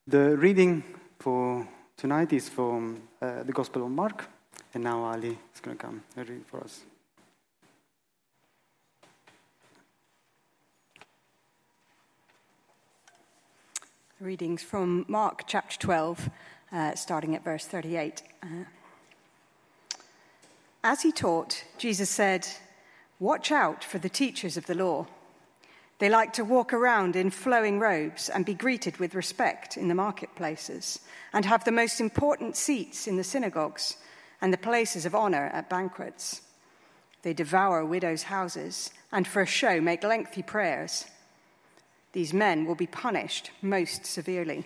The reading for tonight is from the Gospel of Mark, and now Ali is going to come and read for us. Readings from Mark chapter 12, starting at verse 38. As he taught, Jesus said, "Watch out for the teachers of the law. They like to walk around in flowing robes and be greeted with respect in the marketplaces, and have the most important seats in the synagogues and the places of honor at banquets. They devour widows' houses and for a show make lengthy prayers. These men will be punished most severely."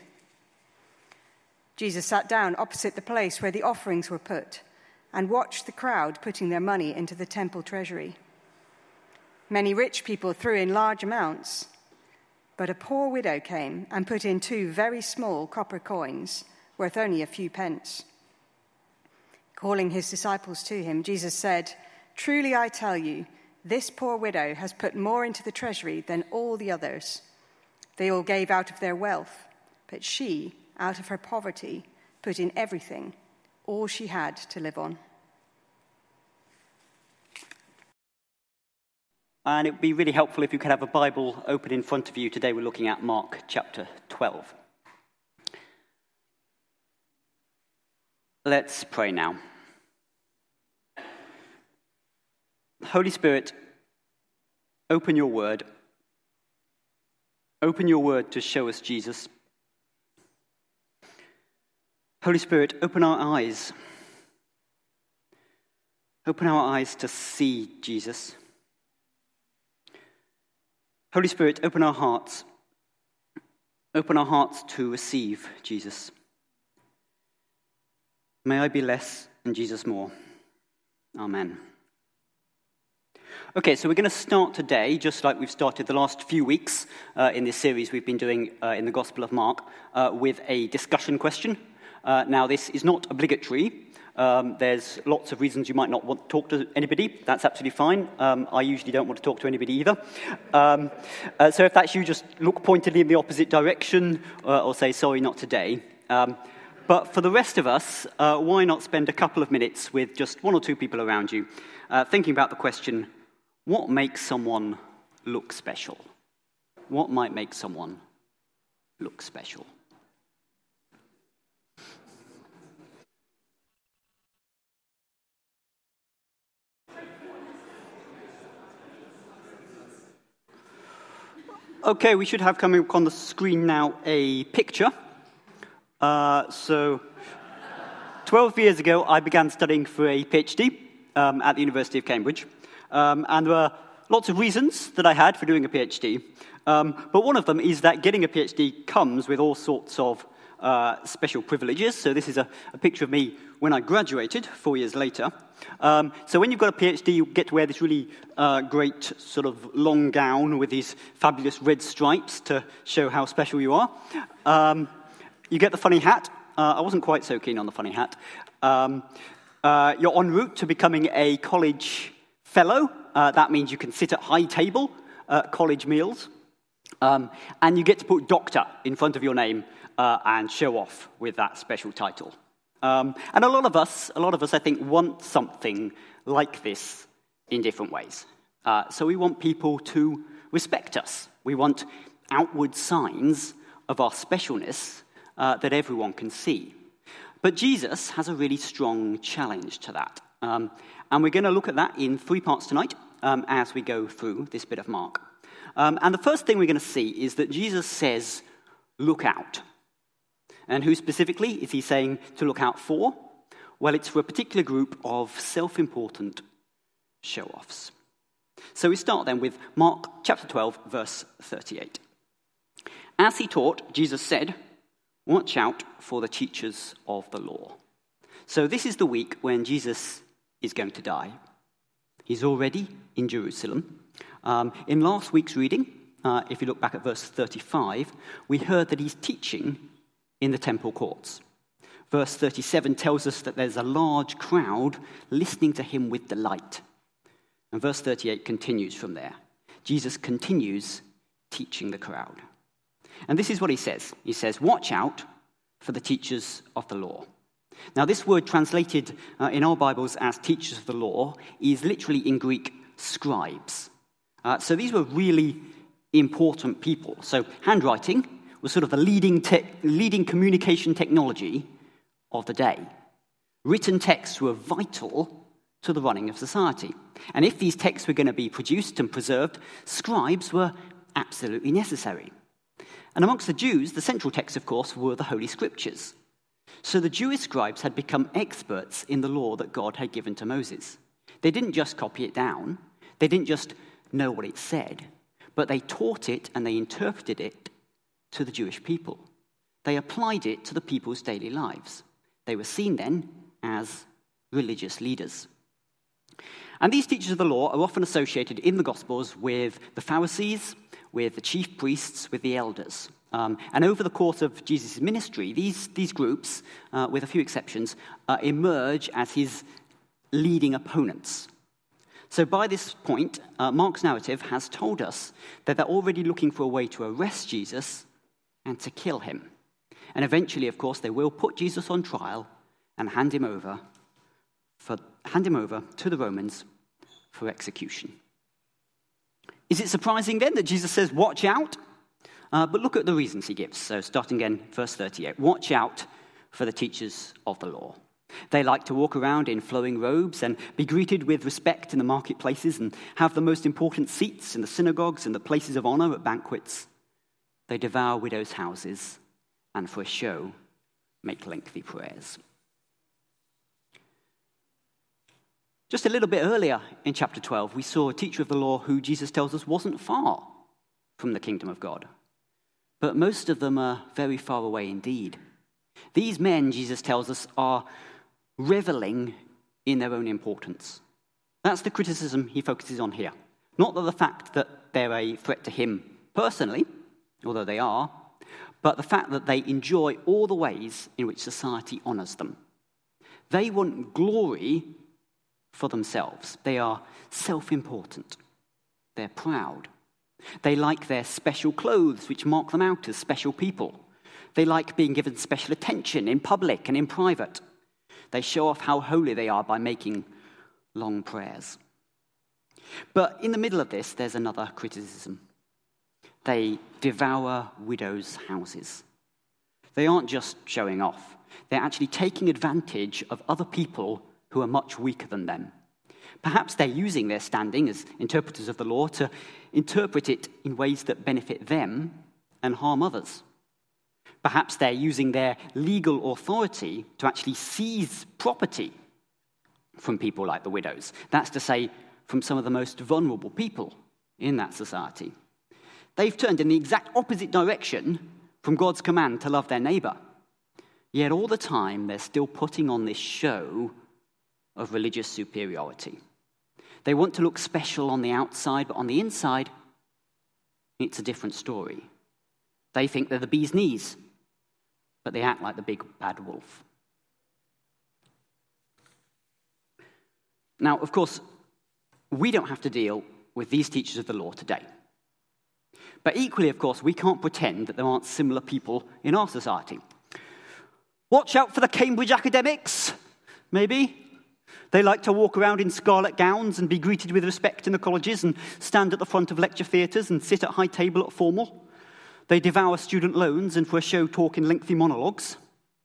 Jesus sat down opposite the place where the offerings were put and watched the crowd putting their money into the temple treasury. Many rich people threw in large amounts, but a poor widow came and put in 2 very small copper coins, worth only a few pence. Calling his disciples to him, Jesus said, "Truly I tell you, this poor widow has put more into the treasury than all the others. They all gave out of their wealth, but she, out of her poverty, put in everything, all she had to live on." And it would be really helpful if you could have a Bible open in front of you. Today we're looking at Mark chapter 12. Let's pray now. Holy Spirit, open your word. Open your word to show us Jesus. Holy Spirit, open our eyes. Open our eyes to see Jesus. Holy Spirit, open our hearts. Open our hearts to receive Jesus. May I be less and Jesus more. Amen. Okay, so we're going to start today, just like we've started the last few weeks in this series we've been doing in the Gospel of Mark, with a discussion question. Now, this is not obligatory. There's lots of reasons you might not want to talk to anybody. That's absolutely fine. I usually don't want to talk to anybody either. So if that's you, just look pointedly in the opposite direction or say, "Sorry, not today." But for the rest of us, why not spend a couple of minutes with just 1 or 2 people around you thinking about the question, what makes someone look special? What might make someone look special? Okay, we should have coming up on the screen now a picture. So 12 years ago, I began studying for a PhD at the University of Cambridge. And there were lots of reasons that I had for doing a PhD. But one of them is that getting a PhD comes with all sorts of special privileges. So this is a picture of me when I graduated 4 years later. So when you've got a PhD, you get to wear this really great sort of long gown with these fabulous red stripes to show how special you are. You get the funny hat. I wasn't quite so keen on the funny hat. You're en route to becoming a college fellow. That means you can sit at high table at college meals. And you get to put doctor in front of your name and show off with that special title. And a lot of us, I think, want something like this in different ways. So we want people to respect us. We want outward signs of our specialness that everyone can see. But Jesus has a really strong challenge to that. And we're going to look at that in 3 parts tonight as we go through this bit of Mark. And the first thing we're going to see is that Jesus says, look out. And who specifically is he saying to look out for? Well, it's for a particular group of self-important show-offs. So we start then with Mark chapter 12, verse 38. As he taught, Jesus said, watch out for the teachers of the law. So this is the week when Jesus is going to die. He's already in Jerusalem. In last week's reading, if you look back at verse 35, we heard that he's teaching in the temple courts. Verse 37 tells us that there's a large crowd listening to him with delight. And verse 38 continues from there. Jesus continues teaching the crowd. And this is what he says. He says, watch out for the teachers of the law. Now, this word translated in our Bibles as teachers of the law is literally in Greek scribes. So these were really important people. So handwriting was sort of the leading communication technology of the day. Written texts were vital to the running of society. And if these texts were going to be produced and preserved, scribes were absolutely necessary. And amongst the Jews, the central texts, of course, were the Holy Scriptures. So the Jewish scribes had become experts in the law that God had given to Moses. They didn't just copy it down. They didn't just know what it said, but they taught it and they interpreted it to the Jewish people. They applied it to the people's daily lives. They were seen then as religious leaders. And these teachers of the law are often associated in the Gospels with the Pharisees, with the chief priests, with the elders. And over the course of Jesus' ministry, these groups, with a few exceptions, emerge as his leading opponents. So by this point, Mark's narrative has told us that they're already looking for a way to arrest Jesus and to kill him. And eventually, of course, they will put Jesus on trial and hand him over to the Romans for execution. Is it surprising then that Jesus says, watch out? But look at the reasons he gives. So starting again, verse 38, watch out for the teachers of the law. They like to walk around in flowing robes and be greeted with respect in the marketplaces and have the most important seats in the synagogues and the places of honor at banquets. They devour widows' houses and for a show make lengthy prayers. Just a little bit earlier in chapter 12, we saw a teacher of the law who Jesus tells us wasn't far from the kingdom of God. But most of them are very far away indeed. These men, Jesus tells us, are reveling in their own importance. That's the criticism he focuses on here. Not the fact that they're a threat to him personally, although they are, but the fact that they enjoy all the ways in which society honors them. They want glory for themselves. They are self-important. They're proud. They like their special clothes, which mark them out as special people. They like being given special attention in public and in private. They show off how holy they are by making long prayers. But in the middle of this, there's another criticism. They devour widows' houses. They aren't just showing off. They're actually taking advantage of other people who are much weaker than them. Perhaps they're using their standing as interpreters of the law to interpret it in ways that benefit them and harm others. Perhaps they're using their legal authority to actually seize property from people like the widows. That's to say, from some of the most vulnerable people in that society. They've turned in the exact opposite direction from God's command to love their neighbor. Yet all the time, they're still putting on this show of religious superiority. They want to look special on the outside, but on the inside, it's a different story. They think they're the bee's knees, but they act like the big bad wolf. Now, of course, we don't have to deal with these teachers of the law today. But equally, of course, we can't pretend that there aren't similar people in our society. Watch out for the Cambridge academics, maybe. They like to walk around in scarlet gowns and be greeted with respect in the colleges and stand at the front of lecture theatres and sit at high table at formal. They devour student loans and for a show talk in lengthy monologues.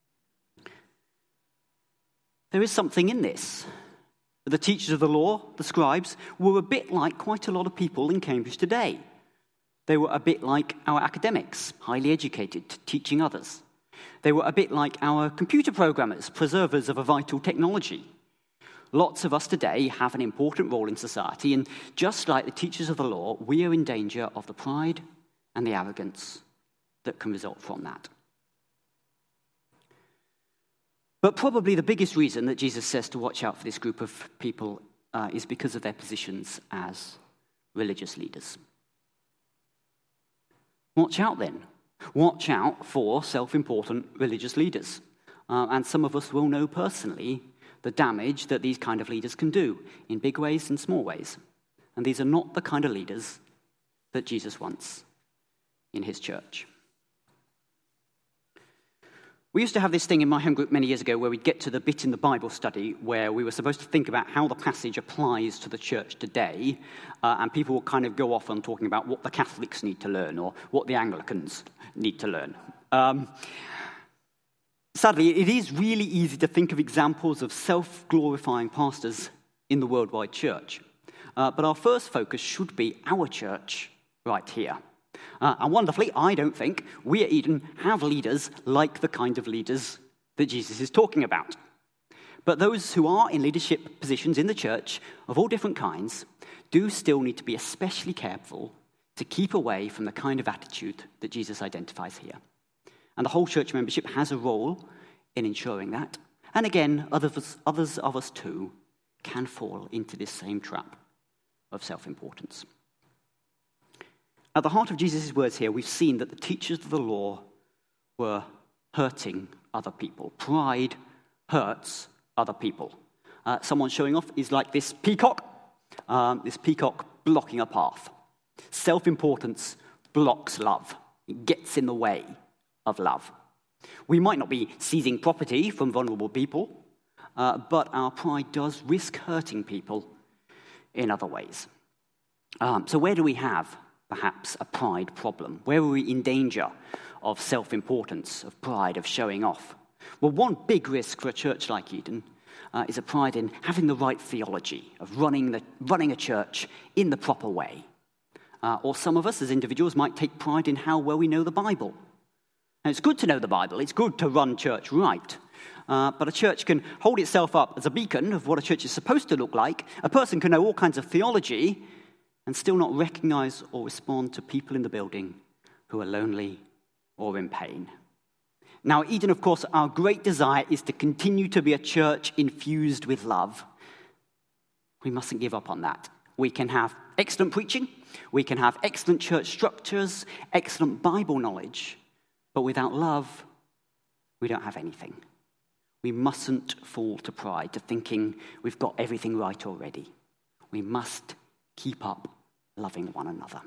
There is something in this. The teachers of the law, the scribes, were a bit like quite a lot of people in Cambridge today. They were a bit like our academics, highly educated, teaching others. They were a bit like our computer programmers, preservers of a vital technology. Lots of us today have an important role in society, and just like the teachers of the law, we are in danger of the pride and the arrogance that can result from that. But probably the biggest reason that Jesus says to watch out for this group of people is because of their positions as religious leaders. Watch out then. Watch out for self-important religious leaders. And some of us will know personally the damage that these kind of leaders can do in big ways and small ways. And these are not the kind of leaders that Jesus wants in his church. We used to have this thing in my home group many years ago where we'd get to the bit in the Bible study where we were supposed to think about how the passage applies to the church today, and people would kind of go off on talking about what the Catholics need to learn or what the Anglicans need to learn. Sadly, it is really easy to think of examples of self-glorifying pastors in the worldwide church. But our first focus should be our church right here. And wonderfully, I don't think we at Eden have leaders like the kind of leaders that Jesus is talking about. But those who are in leadership positions in the church of all different kinds do still need to be especially careful to keep away from the kind of attitude that Jesus identifies here. And the whole church membership has a role in ensuring that. And again, others of us too can fall into this same trap of self-importance. At the heart of Jesus' words here, we've seen that the teachers of the law were hurting other people. Pride hurts other people. Someone showing off is like this peacock blocking a path. Self-importance blocks love. It gets in the way of love. We might not be seizing property from vulnerable people, but our pride does risk hurting people in other ways. So where do we have perhaps a pride problem? Where are we in danger of self-importance, of pride, of showing off? Well, one big risk for a church like Eden is a pride in having the right theology, of running a church in the proper way. Or some of us as individuals might take pride in how well we know the Bible. And it's good to know the Bible, it's good to run church right. But a church can hold itself up as a beacon of what a church is supposed to look like. A person can know all kinds of theology and still not recognize or respond to people in the building who are lonely or in pain. Now, at Eden, of course, our great desire is to continue to be a church infused with love. We mustn't give up on that. We can have excellent preaching, we can have excellent church structures, excellent Bible knowledge, but without love, we don't have anything. We mustn't fall to pride, to thinking we've got everything right already. We must keep up loving one another.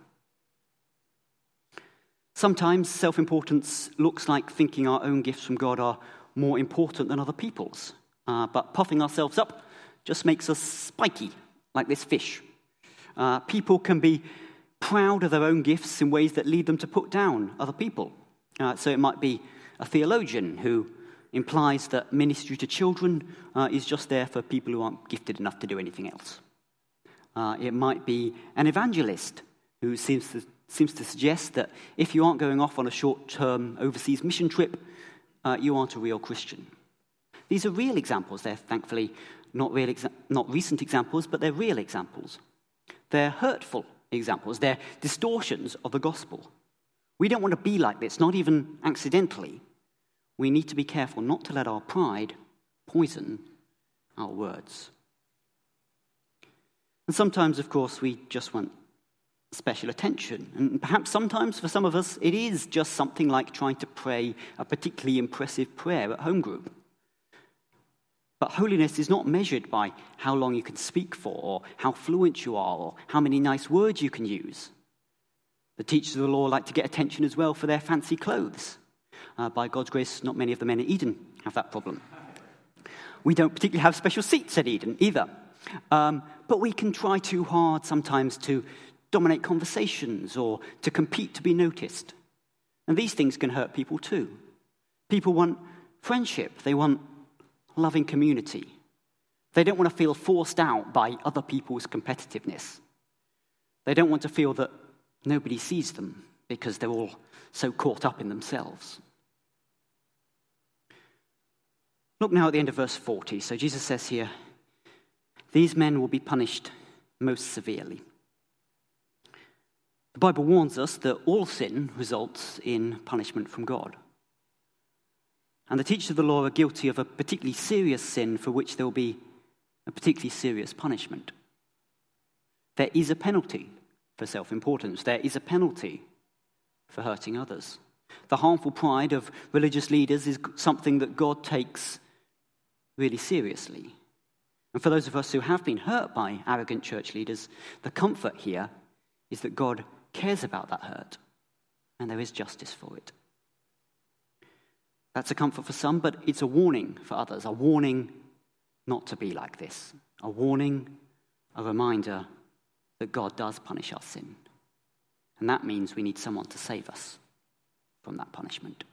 Sometimes self-importance looks like thinking our own gifts from God are more important than other people's. But puffing ourselves up just makes us spiky, like this fish. People can be proud of their own gifts in ways that lead them to put down other people. So it might be a theologian who implies that ministry to children is just there for people who aren't gifted enough to do anything else. It might be an evangelist who seems to suggest that if you aren't going off on a short-term overseas mission trip, you aren't a real Christian. These are real examples. They're thankfully not recent examples, but they're real examples. They're hurtful examples. They're distortions of the gospel. We don't want to be like this, not even accidentally. We need to be careful not to let our pride poison our words. And sometimes, of course, we just want special attention. And perhaps sometimes for some of us, it is just something like trying to pray a particularly impressive prayer at home group. But holiness is not measured by how long you can speak for, or how fluent you are, or how many nice words you can use. The teachers of the law like to get attention as well for their fancy clothes. By God's grace, not many of the men at Eden have that problem. We don't particularly have special seats at Eden either. But we can try too hard sometimes to dominate conversations or to compete to be noticed. And these things can hurt people too. People want friendship. They want loving community. They don't want to feel forced out by other people's competitiveness. They don't want to feel that nobody sees them because they're all so caught up in themselves. Look now at the end of verse 40. So Jesus says here, these men will be punished most severely. The Bible warns us that all sin results in punishment from God. And the teachers of the law are guilty of a particularly serious sin for which there will be a particularly serious punishment. There is a penalty for self-importance. There is a penalty for hurting others. The harmful pride of religious leaders is something that God takes really seriously. And for those of us who have been hurt by arrogant church leaders, the comfort here is that God cares about that hurt, and there is justice for it. That's a comfort for some, but it's a warning for others, a warning not to be like this, a warning, a reminder that God does punish our sin. And that means we need someone to save us from that punishment.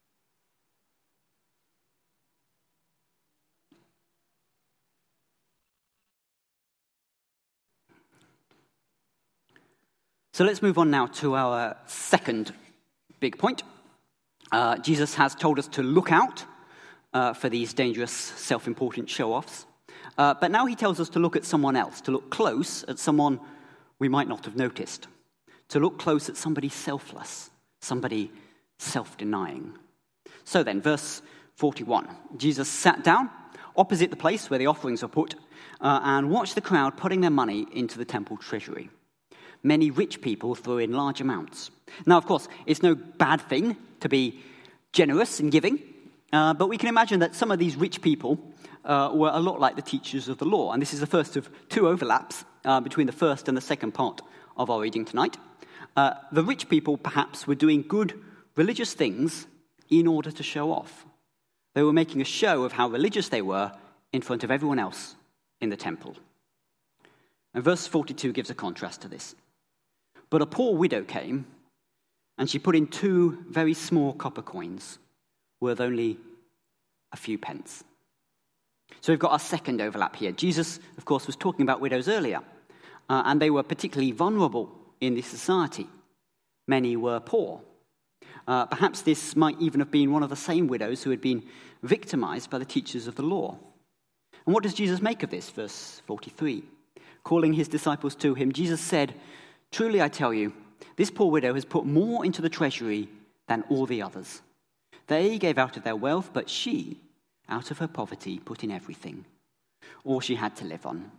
So let's move on now to our second big point. Jesus has told us to look out for these dangerous, self-important show-offs. But now he tells us to look at someone else, to look close at someone we might not have noticed, to look close at somebody selfless, somebody self-denying. So then, verse 41, Jesus sat down opposite the place where the offerings were put and watched the crowd putting their money into the temple treasury. Many rich people threw in large amounts. Now, of course, it's no bad thing to be generous in giving, but we can imagine that some of these rich people were a lot like the teachers of the law. And this is the first of two overlaps between the first and the second part of our reading tonight. The rich people perhaps were doing good religious things in order to show off. They were making a show of how religious they were in front of everyone else in the temple. And verse 42 gives a contrast to this. But a poor widow came, and she put in 2 very small copper coins, worth only a few pence. So we've got our second overlap here. Jesus, of course, was talking about widows earlier, and they were particularly vulnerable in this society. Many were poor. Perhaps this might even have been one of the same widows who had been victimized by the teachers of the law. And what does Jesus make of this? Verse 43. Calling his disciples to him, Jesus said, "Truly I tell you, this poor widow has put more into the treasury than all the others. They gave out of their wealth, but she, out of her poverty, put in everything, all she had to live on."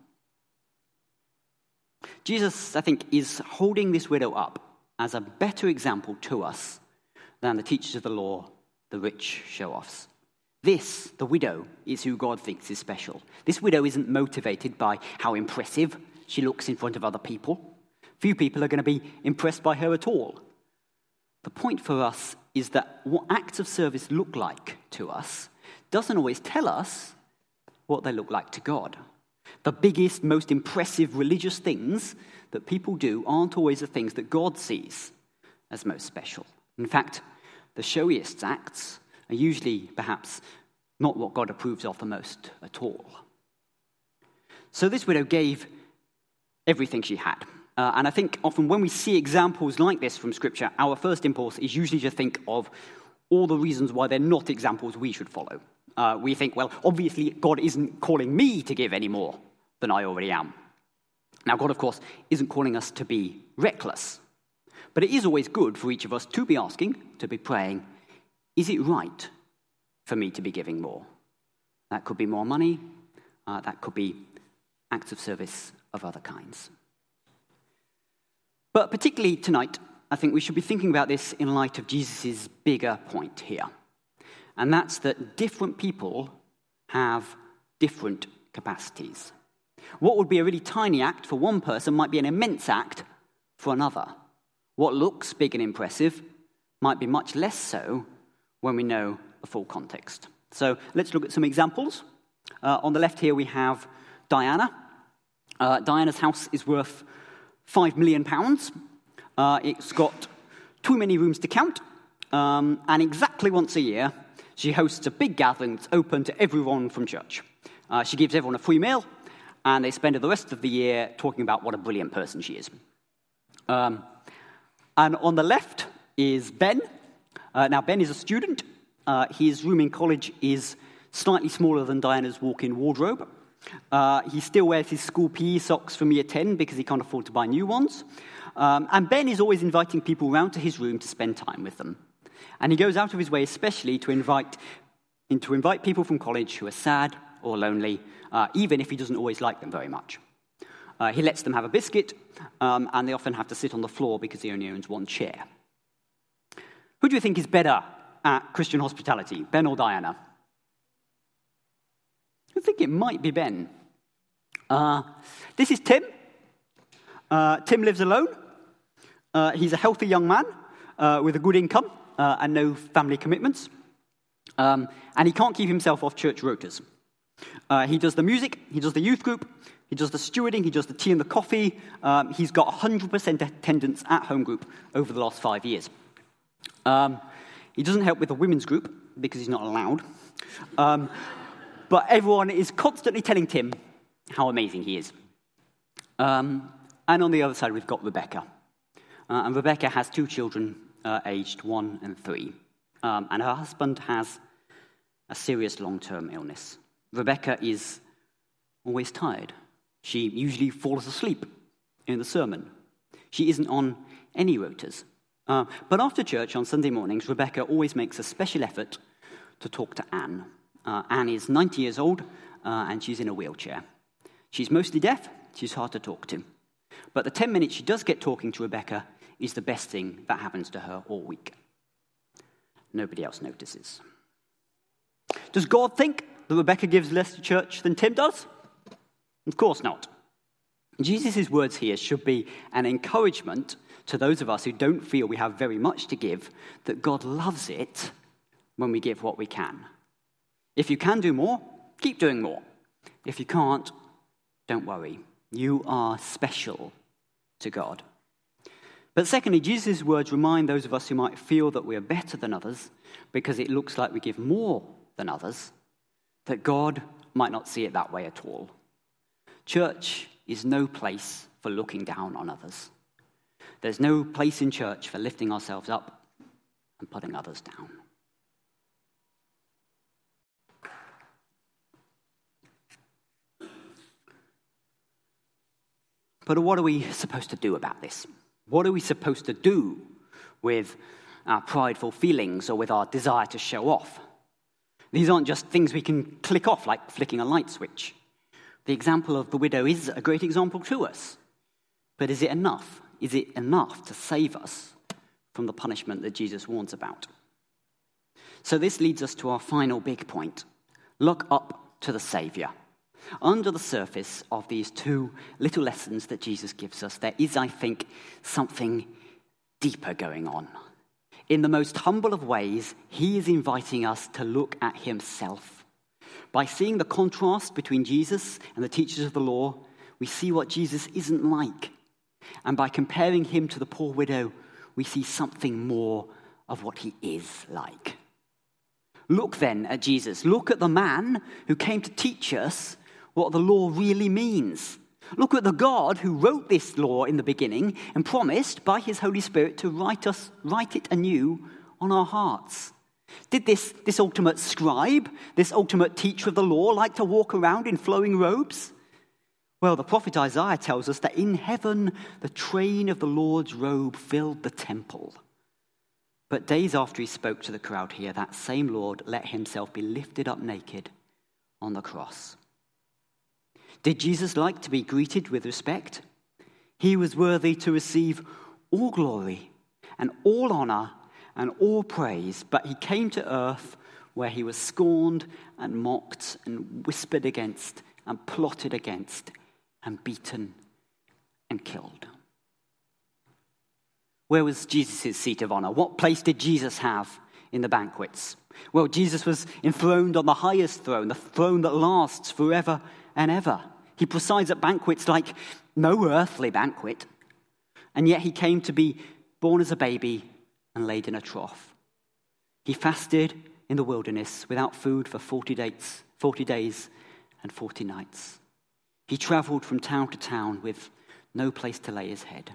Jesus, I think, is holding this widow up as a better example to us than the teachers of the law, the rich show-offs. This, the widow, is who God thinks is special. This widow isn't motivated by how impressive she looks in front of other people. Few people are going to be impressed by her at all. The point for us is that what acts of service look like to us doesn't always tell us what they look like to God. The biggest, most impressive religious things that people do aren't always the things that God sees as most special. In fact, the showiest acts are usually perhaps not what God approves of the most at all. So this widow gave everything she had. And I think often when we see examples like this from Scripture, our first impulse is usually to think of all the reasons why they're not examples we should follow. We think, well, obviously God isn't calling me to give any more than I already am. Now, God, of course, isn't calling us to be reckless. But it is always good for each of us to be asking, to be praying, is it right for me to be giving more? That could be more money. That could be acts of service of other kinds. But particularly tonight, I think we should be thinking about this in light of Jesus' bigger point here. And that's that different people have different capacities. What would be a really tiny act for one person might be an immense act for another. What looks big and impressive might be much less so when we know the full context. So let's look at some examples. On the left here we have Diana. Diana's house is worth £5 million. It's got too many rooms to count. And exactly once a year, she hosts a big gathering that's open to everyone from church. She gives everyone a free meal, and they spend the rest of the year talking about what a brilliant person she is. And on the left is Ben. Now, Ben is a student. His room in college is slightly smaller than Diana's walk-in wardrobe. He still wears his school PE socks from year 10 because he can't afford to buy new ones. And Ben is always inviting people round to his room to spend time with them. And he goes out of his way especially to invite people from college who are sad or lonely, even if he doesn't always like them very much. He lets them have a biscuit, and they often have to sit on the floor because he only owns one chair. Who do you think is better at Christian hospitality, Ben or Diana? I think it might be Ben. This is Tim. Tim lives alone. He's a healthy young man with a good income and no family commitments. And he can't keep himself off church rotas. He does the music, he does the youth group, he does the stewarding, he does the tea and the coffee. He's got 100% attendance at home group over the last 5 years. He doesn't help with the women's group because he's not allowed. But everyone is constantly telling Tim how amazing he is. And on the other side, we've got Rebecca. And Rebecca has 2 children aged 1 and 3. And her husband has a serious long-term illness. Rebecca is always tired. She usually falls asleep in the sermon. She isn't on any rotas. But after church on Sunday mornings, Rebecca always makes a special effort to talk to Anne. Anne is 90 years old, and she's in a wheelchair. She's mostly deaf. She's hard to talk to. But the 10 minutes she does get talking to Rebecca is the best thing that happens to her all week. Nobody else notices. Does God think that Rebecca gives less to church than Tim does? Of course not. Jesus' words here should be an encouragement to those of us who don't feel we have very much to give, that God loves it when we give what we can. If you can do more, keep doing more. If you can't, don't worry. You are special to God. But secondly, Jesus' words remind those of us who might feel that we are better than others because it looks like we give more than others, that God might not see it that way at all. Church is no place for looking down on others. There's no place in church for lifting ourselves up and putting others down. But what are we supposed to do about this? What are we supposed to do with our prideful feelings or with our desire to show off? These aren't just things we can click off like flicking a light switch. The example of the widow is a great example to us. But is it enough? Is it enough to save us from the punishment that Jesus warns about? So this leads us to our final big point. Look up to the Saviour. Under the surface of these 2 little lessons that Jesus gives us, there is, I think, something deeper going on. In the most humble of ways, he is inviting us to look at himself. By seeing the contrast between Jesus and the teachers of the law, we see what Jesus isn't like. And by comparing him to the poor widow, we see something more of what he is like. Look then at Jesus. Look at the man who came to teach us what the law really means. Look at the God who wrote this law in the beginning and promised by his Holy Spirit to write it anew on our hearts. Did this ultimate scribe, this ultimate teacher of the law, like to walk around in flowing robes? Well, the prophet Isaiah tells us that in heaven the train of the Lord's robe filled the temple. But days after he spoke to the crowd here, that same Lord let himself be lifted up naked on the cross. Did Jesus like to be greeted with respect? He was worthy to receive all glory and all honor and all praise, but he came to earth where he was scorned and mocked and whispered against and plotted against and beaten and killed. Where was Jesus' seat of honor? What place did Jesus have in the banquets? Well, Jesus was enthroned on the highest throne, the throne that lasts forever and ever. He presides at banquets like no earthly banquet. And yet he came to be born as a baby and laid in a trough. He fasted in the wilderness without food for 40 days and 40 nights. He traveled from town to town with no place to lay his head.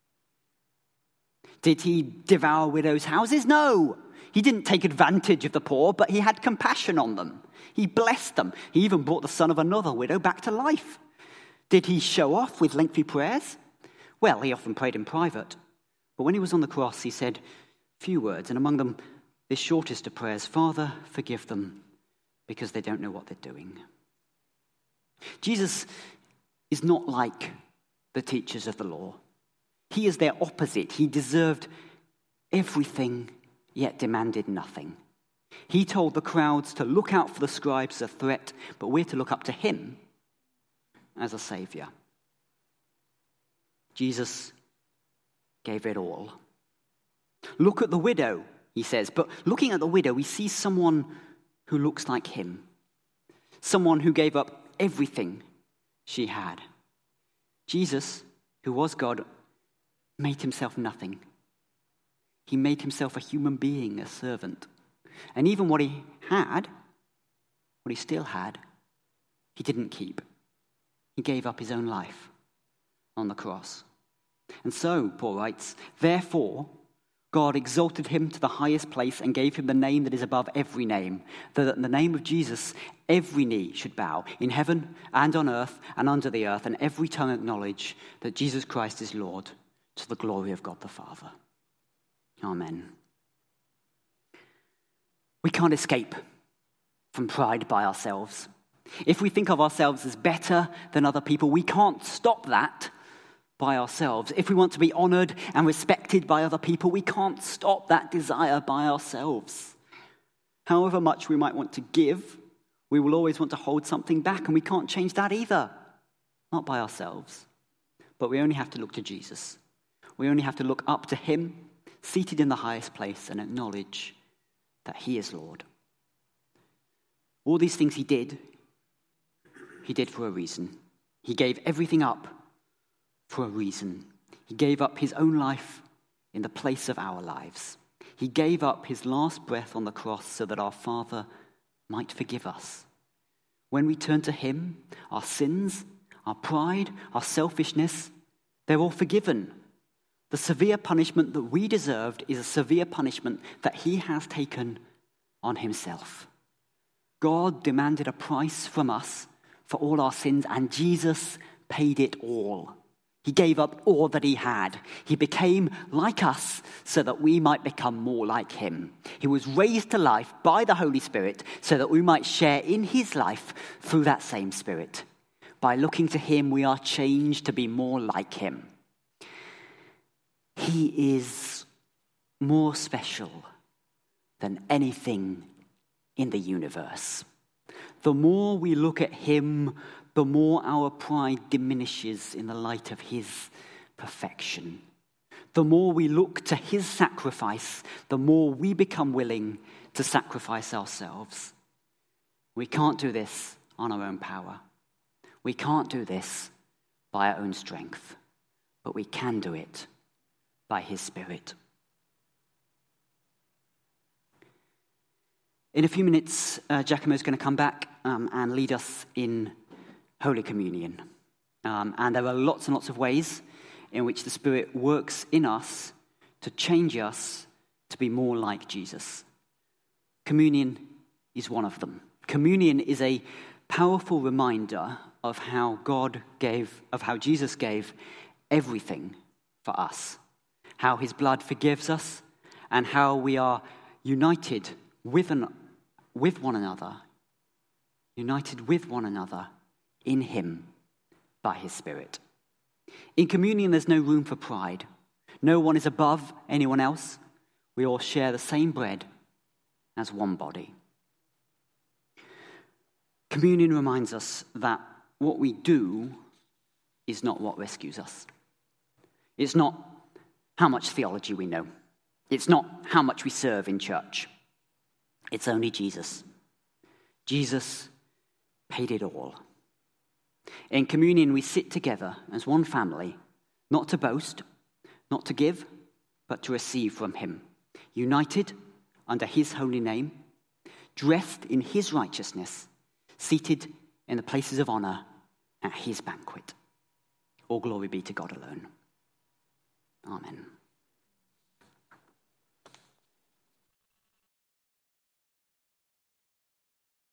Did he devour widows' houses? No. He didn't take advantage of the poor, but he had compassion on them. He blessed them. He even brought the son of another widow back to life. Did he show off with lengthy prayers? Well, he often prayed in private. But when he was on the cross, he said few words, and among them, this shortest of prayers, Father, forgive them, because they don't know what they're doing. Jesus is not like the teachers of the law. He is their opposite. He deserved everything, yet demanded nothing. He told the crowds to look out for the scribes as a threat, but we're to look up to him as a savior. Jesus gave it all. Look at the widow he says. But looking at the widow, we see someone who looks like him. Someone who gave up everything she had. Jesus, who was God, made himself nothing. He made himself a human being, a servant. And even what he still had, he didn't keep. He gave up his own life on the cross. And so, Paul writes, therefore, God exalted him to the highest place and gave him the name that is above every name, that in the name of Jesus every knee should bow, in heaven and on earth and under the earth, and every tongue acknowledge that Jesus Christ is Lord, to the glory of God the Father. Amen. We can't escape from pride by ourselves. If we think of ourselves as better than other people, we can't stop that by ourselves. If we want to be honored and respected by other people, we can't stop that desire by ourselves. However much we might want to give, we will always want to hold something back, and we can't change that either. Not by ourselves. But we only have to look to Jesus. We only have to look up to him, seated in the highest place, and acknowledge that he is Lord. All these things he did for a reason. He gave everything up for a reason. He gave up his own life in the place of our lives. He gave up his last breath on the cross so that our Father might forgive us. When we turn to him, our sins, our pride, our selfishness, they're all forgiven. The severe punishment that we deserved is a severe punishment that he has taken on himself. God demanded a price from us for all our sins, and Jesus paid it all. He gave up all that he had. He became like us so that we might become more like him. He was raised to life by the Holy Spirit so that we might share in his life through that same Spirit. By looking to him, we are changed to be more like him. He is more special than anything in the universe. The more we look at him, the more our pride diminishes in the light of his perfection. The more we look to his sacrifice, the more we become willing to sacrifice ourselves. We can't do this on our own power. We can't do this by our own strength, but we can do it by his Spirit. In a few minutes, Giacomo is going to come back and lead us in Holy Communion. And there are lots and lots of ways in which the Spirit works in us to change us to be more like Jesus. Communion is one of them. Communion is a powerful reminder of how Jesus gave everything for us, how his blood forgives us, and how we are united with one another in him by his Spirit. In communion, there's no room for pride. No one is above anyone else. We all share the same bread as one body. Communion reminds us that what we do is not what rescues us. It's not how much theology we know. It's not how much we serve in church. It's only Jesus. Jesus paid it all. In communion, we sit together as one family, not to boast, not to give, but to receive from him, united under his holy name, dressed in his righteousness, seated in the places of honor at his banquet. All glory be to God alone. Amen.